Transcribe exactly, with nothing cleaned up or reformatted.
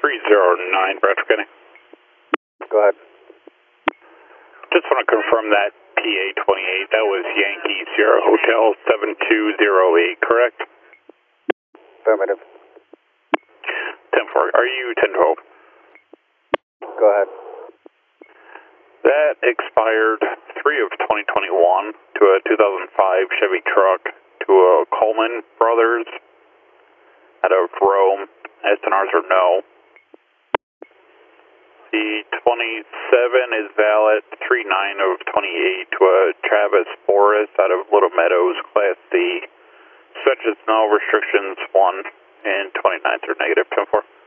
three zero nine, Bradford County. Go ahead. Just want to confirm that P A twenty-eight, that was Yankee Sierra Hotel seven two zero eight, correct? Affirmative. ten four, are you ten twelve? Go ahead. That expired three of twenty twenty-one to a two thousand five Chevy truck to a Coleman Brothers out of Rome. S N Rs are no. The twenty-seven is valid three nine of twenty-eight to a Travis Forrest out of Little Meadows, Class C. Such as no restrictions one and twenty-ninth are negative, ten four.